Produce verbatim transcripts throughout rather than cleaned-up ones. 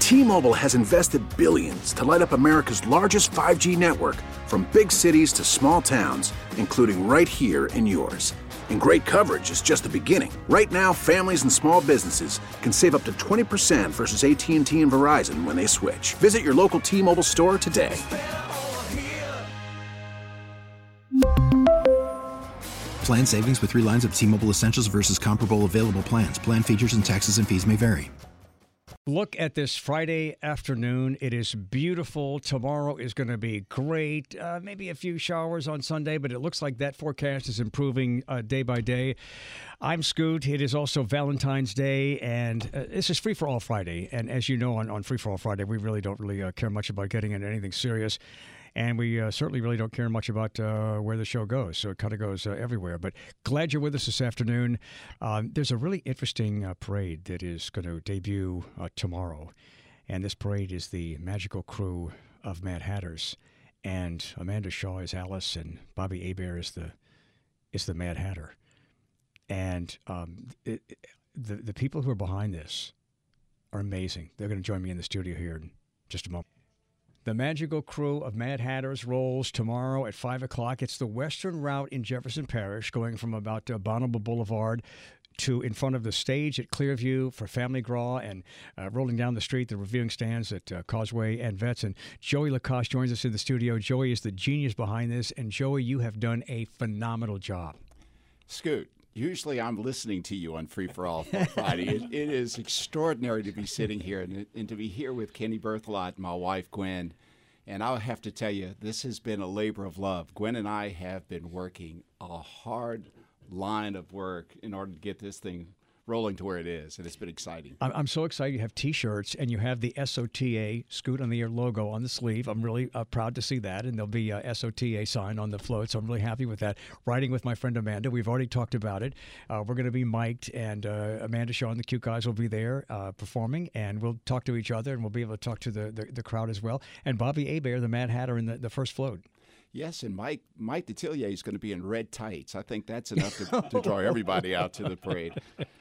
T-Mobile has invested billions to light up America's largest five G network, from big cities to small towns, including right here in yours. And great coverage is just the beginning. Right now, families and small businesses can save up to twenty percent versus A T and T and Verizon when they switch. Visit your local T-Mobile store today. Plan savings with three lines of T-Mobile Essentials versus comparable available plans. Plan features and taxes and fees may vary. Look at this Friday afternoon. It is beautiful. Tomorrow is going to be great. Uh, maybe a few showers on Sunday, but it looks like that forecast is improving uh, day by day. I'm Scoot. It is also Valentine's Day, and uh, this is Free for All Friday. And as you know, on, on Free for All Friday, we really don't really uh, care much about getting into anything serious. And we uh, certainly really don't care much about uh, where the show goes. So it kind of goes uh, everywhere. But glad you're with us this afternoon. Um, there's a really interesting uh, parade that is going to debut uh, tomorrow. And this parade is the Magical Crew of Mad Hatters. And Amanda Shaw is Alice, and Bobby Hebert is the is the Mad Hatter. And um, it, it, the, the people who are behind this are amazing. They're going to join me in the studio here in just a moment. The Magical Crew of Mad Hatters rolls tomorrow at five o'clock. It's the western route in Jefferson Parish, going from about uh, Bonneville Boulevard to in front of the stage at Clearview for Family Gras, and uh, rolling down the street, the reviewing stands at uh, Causeway and Vets. And Joey Lacoste joins us in the studio. Joey is the genius behind this. And Joey, you have done a phenomenal job. Scoot, usually I'm listening to you on Free for All Friday. it, it is extraordinary to be sitting here and, and to be here with Kenny Berthelot and my wife, Gwen. And I'll have to tell you, this has been a labor of love. Gwen and I have been working a hard line of work in order to get this thing rolling to where it is, and it's been exciting. I'm so excited. You have T-shirts, and you have the S O T A Scoot on the Air logo on the sleeve. I'm really uh, proud to see that, and there'll be a S O T A sign on the float, so I'm really happy with that. Riding with my friend Amanda, we've already talked about it. Uh, we're going to be mic'd, and uh, Amanda Shaw and the Cute Guys will be there uh, performing, and we'll talk to each other, and we'll be able to talk to the, the, the crowd as well. And Bobby Hebert, the Mad Hatter, in the, the first float. Yes, and Mike Mike Detillier is going to be in red tights. I think that's enough to, to draw everybody out to the parade.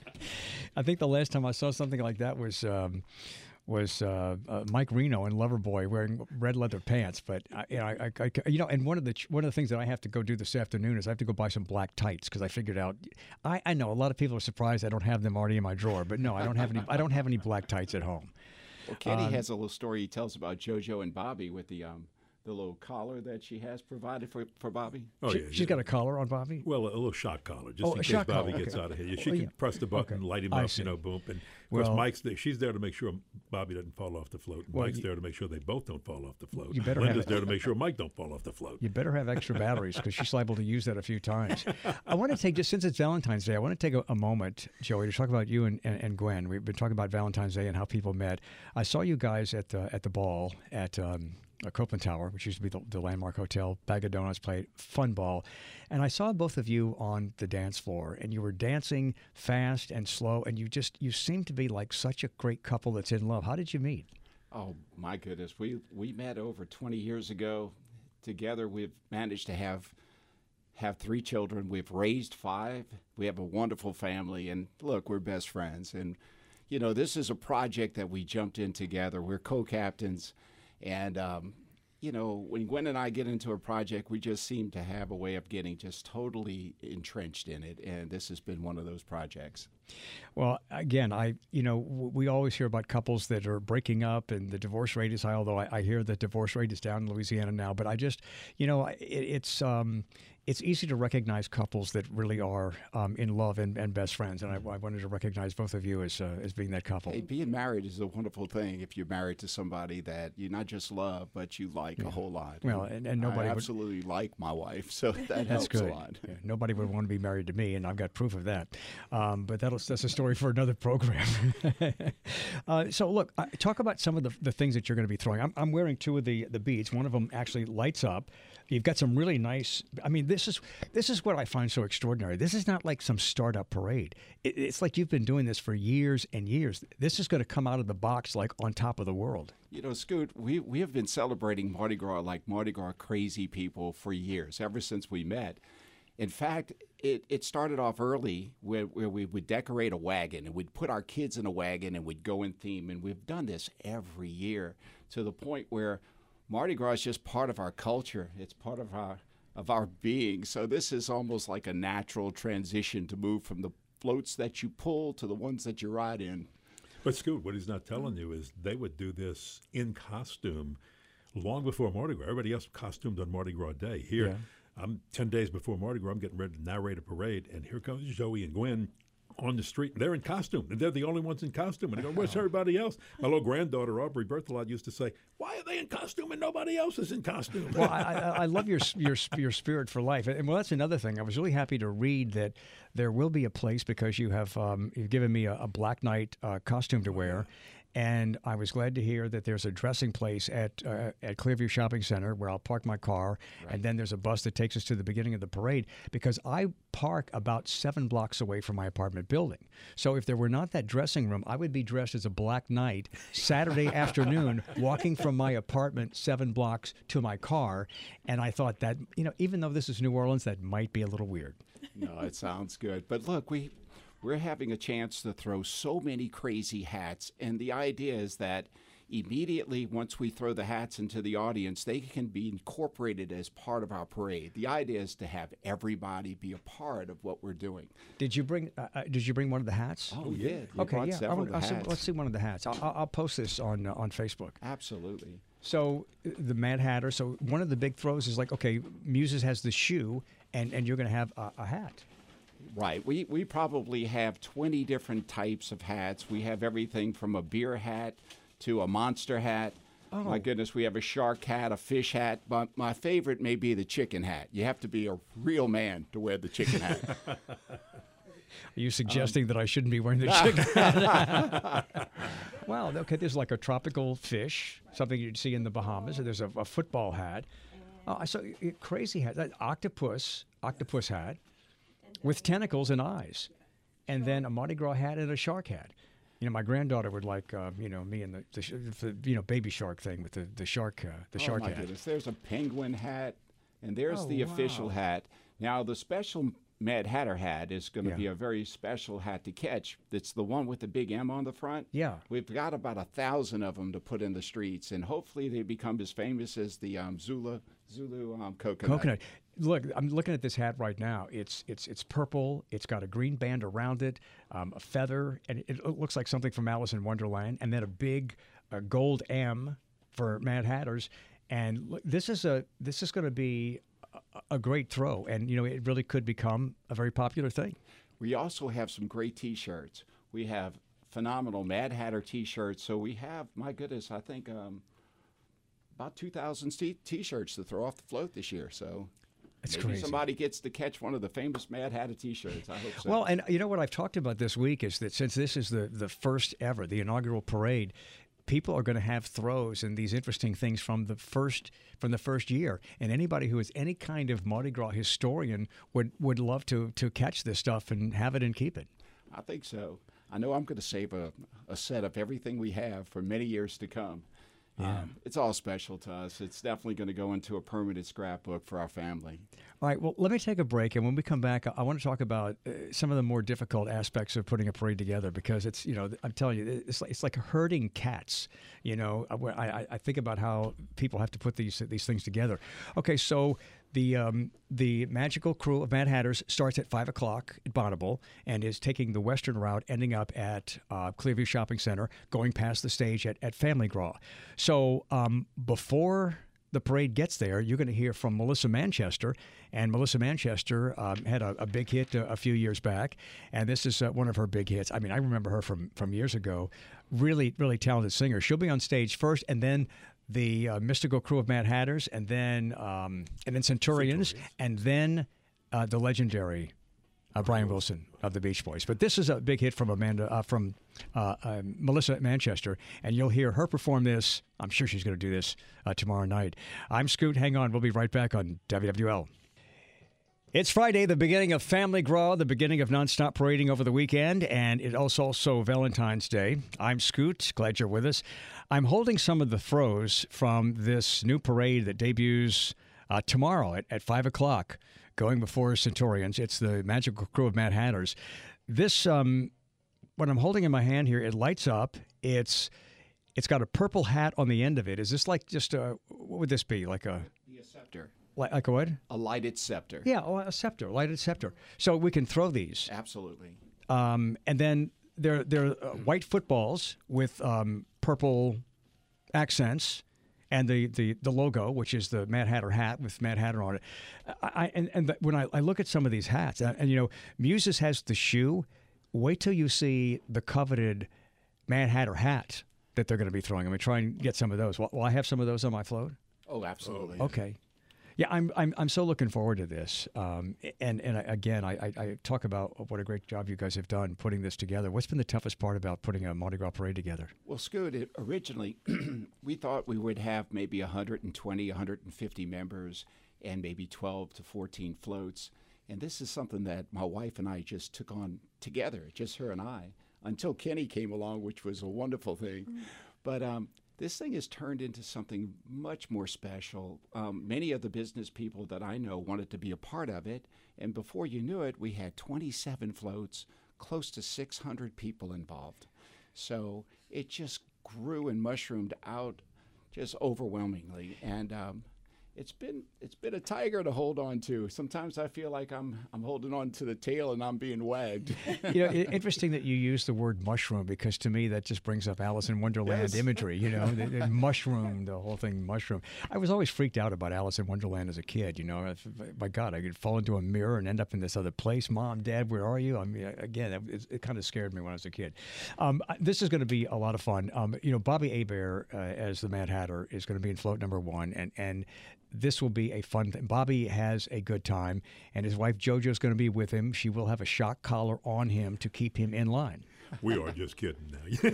I think the last time I saw something like that was um, was uh, uh, Mike Reno in Loverboy wearing red leather pants. But I, you know, I, I, you know, and one of the one of the things that I have to go do this afternoon is I have to go buy some black tights, because I figured out. I, I know a lot of people are surprised I don't have them already in my drawer, but no, I don't have any. I don't have any black tights at home. Well, Kenny um, has a little story he tells about JoJo and Bobby with the um, the little collar that she has provided for, for Bobby. Oh, she, yeah. She's yeah. got a collar on Bobby? Well, a little shock collar, just Oh, in a case shock Bobby collar, gets okay. out of here. She Oh, can yeah. press the button, Okay. light him I up, see. you know, boom. And of course, Well- Mike's there. She's there to make sure Bobby doesn't fall off the float. And Well, Mike's you- there to make sure they both don't fall off the float. You better Linda's have- there to make sure Mike don't fall off the float. You better have extra batteries, because she's liable to use that a few times. I want to take, just since it's Valentine's Day, I want to take a, a moment, Joey, to talk about you and, and, and Gwen. We've been talking about Valentine's Day and how people met. I saw you guys at the, at the ball at um, uh, Copeland Tower, which used to be the, the Landmark Hotel. Bag of Donuts, played fun ball. And I saw both of you on the dance floor, and you were dancing fast and slow, and you just, you seemed to be like such a great couple that's in love. How did you meet? Oh, my goodness. We we met over twenty years ago. Together, we've managed to have have three children. We've raised five. We have a wonderful family. And look, we're best friends. And, you know, this is a project that we jumped in together. We're co-captains. And, um, you know, when Gwen and I get into a project, we just seem to have a way of getting just totally entrenched in it. And this has been one of those projects. Well, again, I you know w- we always hear about couples that are breaking up and the divorce rate is high. Although I, I hear the divorce rate is down in Louisiana now, but I just you know it, it's um, it's easy to recognize couples that really are um, in love and, and best friends, and I, I wanted to recognize both of you as uh, as being that couple. Hey, being married is a wonderful thing if you're married to somebody that you not just love, but you like Yeah. a whole lot. Well, and, and nobody I would, absolutely like my wife, so that That's helps good. a lot. Yeah, nobody would want to be married to me, and I've got proof of that. Um, but that'll, that's a story for another program. uh, so, look, uh, talk about some of the, the things that you're going to be throwing. I'm, I'm wearing two of the, the beads. One of them actually lights up. You've got some really nice. I mean, this is this is what I find so extraordinary. This is not like some startup parade. It, it's like you've been doing this for years and years. This is going to come out of the box like on top of the world. You know, Scoot, we, we have been celebrating Mardi Gras like Mardi Gras crazy people for years, ever since we met. In fact, it, it started off early where, where we would decorate a wagon and we'd put our kids in a wagon and we'd go in theme. And we've done this every year to the point where Mardi Gras is just part of our culture. It's part of our of our being. So this is almost like a natural transition to move from the floats that you pull to the ones that you ride in. But Scoot, what he's not telling you is they would do this in costume long before Mardi Gras. Everybody else costumed on Mardi Gras Day. Here, Yeah. I'm ten days before Mardi Gras. I'm getting ready to narrate a parade, and here comes Joey and Gwen on the street. They're in costume, and they're the only ones in costume. And I go, where's everybody else? My little granddaughter, Aubrey Berthelot, used to say, why are they in costume and nobody else is in costume? Well, I, I, I love your your your spirit for life, and well, that's another thing. I was really happy to read that there will be a place because you have um, you've given me a, a Black Knight uh, costume to wear. And I was glad to hear that there's a dressing place at uh, at Clearview Shopping Center where I'll park my car, right. And then there's a bus that takes us to the beginning of the parade because I park about seven blocks away from my apartment building. So if there were not that dressing room, I would be dressed as a Black Knight Saturday afternoon walking from my apartment seven blocks to my car. And I thought that, you know, even though this is New Orleans, that might be a little weird. No, it sounds good. But look, we... We're having a chance to throw so many crazy hats, and the idea is that immediately once we throw the hats into the audience, they can be incorporated as part of our parade. The idea is to have everybody be a part of what we're doing. Did you bring uh, uh, Did you bring one of the hats? Oh, we did. We okay, brought yeah. I several want, of the I'll see, hats. let's see one of the hats. I'll, I'll I'll post this on uh, on Facebook. Absolutely. So uh, the Mad Hatter. So one of the big throws is like, okay, Muses has the shoe, and, and you're going to have a, a hat. Right. We we probably have twenty different types of hats. We have everything from a beer hat to a monster hat. Oh. My goodness, we have a shark hat, a fish hat. But my favorite may be the chicken hat. You have to be a real man to wear the chicken hat. Are you suggesting um, that I shouldn't be wearing the chicken hat? Well, okay, there's like a tropical fish, something you'd see in the Bahamas. There's a, a football hat. Oh, I saw a crazy hat, that octopus, octopus hat. With tentacles and eyes, and then a Mardi Gras hat and a shark hat. You know, my granddaughter would like, uh, you know, me and the, the, the, you know, baby shark thing with the the shark, uh, the oh shark my hat. Goodness. There's a penguin hat, and there's oh, the wow. official hat. Now, the special Mad Hatter hat is going to Yeah. be a very special hat to catch. It's the one with the big M on the front. Yeah. We've got about a thousand of them to put in the streets, and hopefully they become as famous as the um, Zulu Zulu um, coconut. Coconut. Look, I'm looking at this hat right now. It's it's it's purple. It's got a green band around it, um, a feather, and it looks like something from Alice in Wonderland. And then a big uh, gold M for Mad Hatters. And look, this is a this is going to be a, a great throw, and you know it really could become a very popular thing. We also have some great T-shirts. We have phenomenal Mad Hatter T-shirts. So we have, my goodness, I think um, about two thousand t- T-shirts to throw off the float this year. So. It's Maybe crazy. somebody gets to catch one of the famous Mad Hatter T-shirts. I hope so. Well, and you know what I've talked about this week is that since this is the, the first ever, the inaugural parade, people are going to have throws and these interesting things from the first from the first year. And anybody who is any kind of Mardi Gras historian would, would love to to catch this stuff and have it and keep it. I think so. I know I'm going to save a, a set of everything we have for many years to come. Yeah. Um, it's all special to us. It's definitely going to go into a permanent scrapbook for our family. All right, well, let me take a break, and when we come back, I want to talk about uh, some of the more difficult aspects of putting a parade together because it's, you know, I'm telling you, it's like, it's like herding cats. You know, I, I, I think about how people have to put these these things together. Okay, so the um, the magical crew of Mad Hatters starts at five o'clock at Bonneville and is taking the western route, ending up at uh, Clearview Shopping Center, going past the stage at, at Family Gras. So um, before the parade gets there, you're going to hear from Melissa Manchester. And Melissa Manchester um, had a, a big hit a, a few years back. And this is uh, one of her big hits. I mean, I remember her from, from years ago. Really, really talented singer. She'll be on stage first, and then the uh, mystical crew of Mad Hatters, and then um, and then Centurions, Centurions. and then uh, the legendary uh, Brian Wilson of the Beach Boys. But this is a big hit from Amanda, uh, from uh, uh, Melissa Manchester, and you'll hear her perform this. I'm sure she's going to do this uh, tomorrow night. I'm Scoot. Hang on. We'll be right back on W W L. It's Friday, the beginning of Family Gras, the beginning of nonstop parading over the weekend, and it's also, also Valentine's Day. I'm Scoot. Glad you're with us. I'm holding some of the throws from this new parade that debuts uh, tomorrow at, at five o'clock, going before Centurions. It's the magical crew of Mad Hatters. This, um, what I'm holding in my hand here, it lights up. It's it's got a purple hat on the end of it. Is this like just a, what would this be? Like a... Be a scepter. Like, like a what? A lighted scepter. Yeah, oh, a scepter, lighted scepter. So we can throw these. Absolutely. Um, and then they're, they're uh, white footballs with um, purple accents. And the, the, the logo, which is the Mad Hatter hat with Mad Hatter on it. I, I, and and the, when I, I look at some of these hats, and, and you know, Muses has the shoe. Wait till you see the coveted Mad Hatter hat that they're going to be throwing. I'm going to try and get some of those. Will, will I have some of those on my float? Oh, absolutely. Okay. Yeah, I'm I'm I'm so looking forward to this. Um, and and I, again, I, I, I talk about what a great job you guys have done putting this together. What's been the toughest part about putting a Mardi Gras parade together? Well, Scoot, it, originally we thought we would have maybe one hundred twenty, one hundred fifty members and maybe twelve to fourteen floats. And this is something that my wife and I just took on together, just her and I, until Kenny came along, which was a wonderful thing. Mm. But um, this thing has turned into something much more special. Um, many of the business people that I know wanted to be a part of it, and before you knew it, we had twenty-seven floats, close to six hundred people involved. So it just grew and mushroomed out just overwhelmingly, and um, it's been it's been a tiger to hold on to. Sometimes I feel like I'm I'm holding on to the tail and I'm being wagged. You know, it, interesting that you use the word mushroom, because to me that just brings up Alice in Wonderland Yes. imagery. You know, the, the mushroom, the whole thing, mushroom. I was always freaked out about Alice in Wonderland as a kid. You know, if, my God, I could fall into a mirror and end up in this other place. Mom, Dad, where are you? I mean, again, it, it kind of scared me when I was a kid. Um, this is going to be a lot of fun. Um, you know, Bobby Hebert uh, as the Mad Hatter is going to be in float number one, and and. This will be a fun thing. Bobby has a good time, and his wife JoJo is going to be with him. She will have a shock collar on him to keep him in line. We are just kidding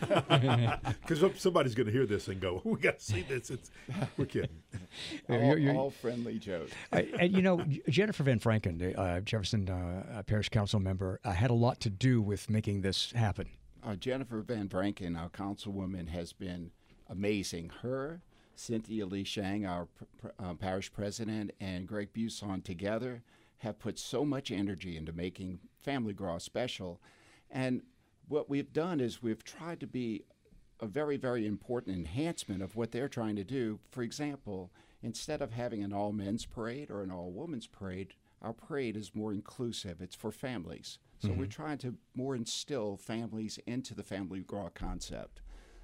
now. Because somebody's going to hear this and go, we got to see this. It's, we're kidding. all, You're- you're- all friendly jokes. Uh, and, you know, Jennifer Van Franken, the uh, Jefferson uh, Parish Council member, uh, had a lot to do with making this happen. Uh, Jennifer Van Branken, our councilwoman, has been amazing. Her, Cynthia Lee Shang, our pr- uh, parish president, and Greg Buson together have put so much energy into making Family Gras special. And what we've done is we've tried to be a very, very important enhancement of what they're trying to do. For example, instead of having an all-men's parade or an all-women's parade, our parade is more inclusive. It's for families. So mm-hmm. we're trying to more instill families into the Family Gras concept.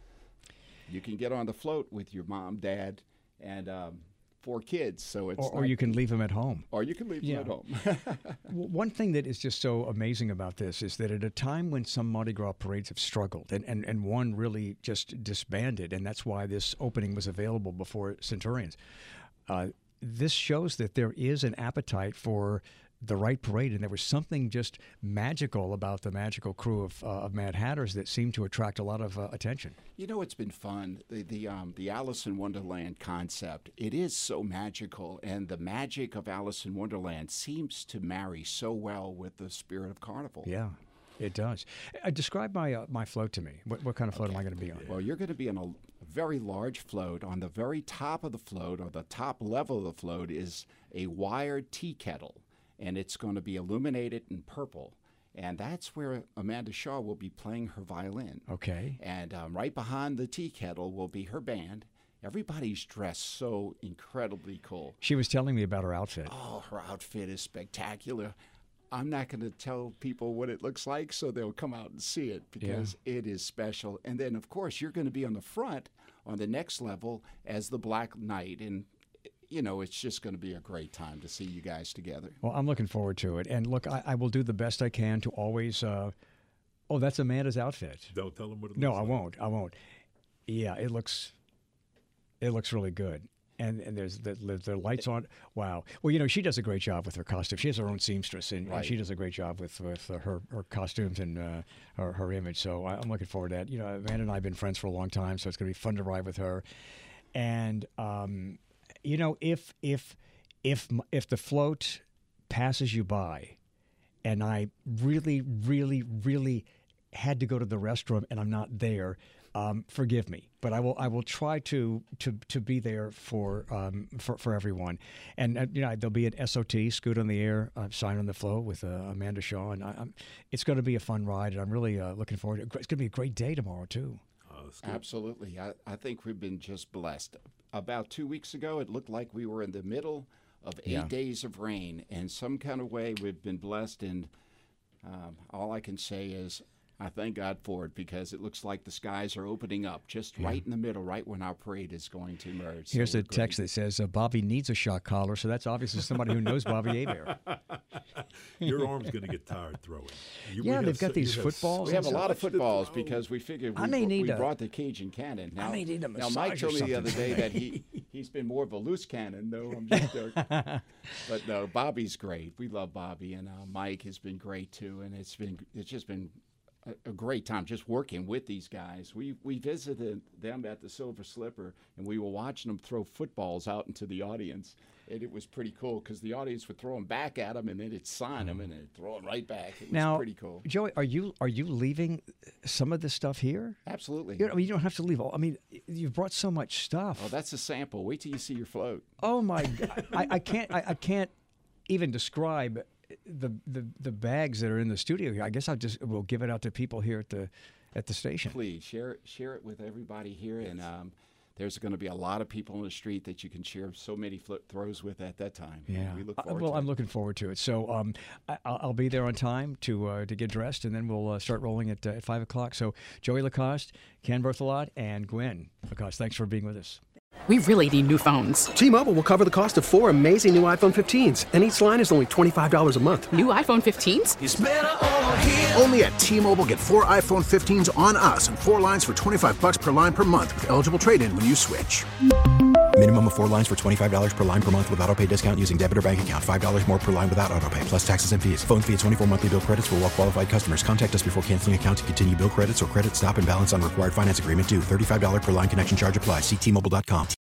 You can get on the float with your mom, dad, and um, four kids. So it's Or, or you can leave them at home. Or you can leave Yeah. them at home. W- One thing that is just so amazing about this is that at a time when some Mardi Gras parades have struggled, and, and, and one really just disbanded, and that's why this opening was available before Centurions, uh, this shows that there is an appetite for the right parade, and there was something just magical about the magical crew of, uh, of Mad Hatters that seemed to attract a lot of uh, attention. You know, it's been fun. The the um, the Alice in Wonderland concept. It is so magical, and the magic of Alice in Wonderland seems to marry so well with the spirit of Carnival. Yeah, it does. Uh, describe my uh, my float to me. What, what kind of float am I going to be on? Well, you're going to be on a very large float. On the very top of the float, or the top level of the float, is a wired tea kettle, and it's going to be illuminated in purple. And that's where Amanda Shaw will be playing her violin. Okay. And um, right behind the tea kettle will be her band. Everybody's dressed so incredibly cool. She was telling me about her outfit. Oh, her outfit is spectacular. I'm not going to tell people what it looks like, so they'll come out and see it, because yeah. it is special. And then, of course, you're going to be on the front on the next level as the Black Knight. And you know, it's just going to be a great time to see you guys together. Well, I'm looking forward to it. And look, I, I will do the best I can to always. Uh, oh, that's Amanda's outfit. Don't tell them what it No, looks I like. won't. I won't. Yeah, it looks. It looks really good. And and there's the, the, the lights on. Wow. Well, you know, she does a great job with her costume. She has her own seamstress, and, Right. and she does a great job with with uh, her her costumes and uh, her her image. So I, I'm looking forward to that. You know, Amanda and I have been friends for a long time, so it's going to be fun to ride with her. And um, you know, if if if if the float passes you by, and I really, really, really had to go to the restroom and I'm not there, Um, forgive me, but I will. I will try to to to be there for um, for, for everyone. And uh, you know, there'll be an S O T, Scoot on the Air, uh, Sign on the Flow with uh, Amanda Shaw, and I, I'm, it's going to be a fun ride. And I'm really uh, looking forward to it. It's going to be a great day tomorrow too. Oh, Absolutely, I, I think we've been just blessed. About two weeks ago, it looked like we were in the middle of eight Yeah. days of rain, and some kind of way we've been blessed. And um, all I can say is, I thank God for it, because it looks like the skies are opening up just yeah. right in the middle, right when our parade is going to emerge. Here's so a text that says, uh, Bobby needs a shock collar, so that's obviously somebody who knows Bobby Hebert. Your arm's going to get tired throwing. You, yeah, they've got so, these footballs. We have a so lot of footballs because we figured we, I may need we a, brought the Cajun cannon. Now, I may need a now massage Mike told me the other day today. that he, he's been more of a loose cannon. No, I'm just joking. But no, Bobby's great. We love Bobby, and uh, Mike has been great too, and it's been it's just been a great time just working with these guys. We we visited them at the Silver Slipper, and we were watching them throw footballs out into the audience. And it was pretty cool because the audience would throw them back at them, and then it'd sign them, and they'd throw them right back. It was now, pretty cool. Joey, are you are you leaving some of this stuff here? Absolutely. You, I mean, you don't have to leave all. I mean, you've brought so much stuff. Oh, that's a sample. Wait till you see your float. Oh my God, I, I can't I, I can't even describe the, the the bags that are in the studio here. I guess I'll just we'll give it out to people here at the at the station. Please share it, share it with everybody here, and um, there's going to be a lot of people on the street that you can share so many flip throws with at that time. Yeah, we look uh, forward well, to I'm it. looking forward to it. So um, I, I'll be there on time to uh, to get dressed, and then we'll uh, start rolling at uh, at five o'clock. So Joey Lacoste, Ken Berthelot, and Gwen Lacoste, thanks for being with us. We really need new phones. T-Mobile will cover the cost of four amazing new iPhone fifteens, and each line is only twenty-five dollars a month. New iPhone fifteens? It's better over here. Only at T-Mobile, get four iPhone fifteens on us and four lines for twenty-five bucks per line per month with eligible trade-in when you switch. Minimum of four lines for twenty-five dollars per line per month with autopay discount using debit or bank account. five dollars more per line without autopay, plus taxes and fees. Phone fee at twenty-four monthly bill credits for well-qualified customers. Contact us before canceling account to continue bill credits or credit stop and balance on required finance agreement due. thirty-five dollars per line connection charge applies. See T Mobile dot com.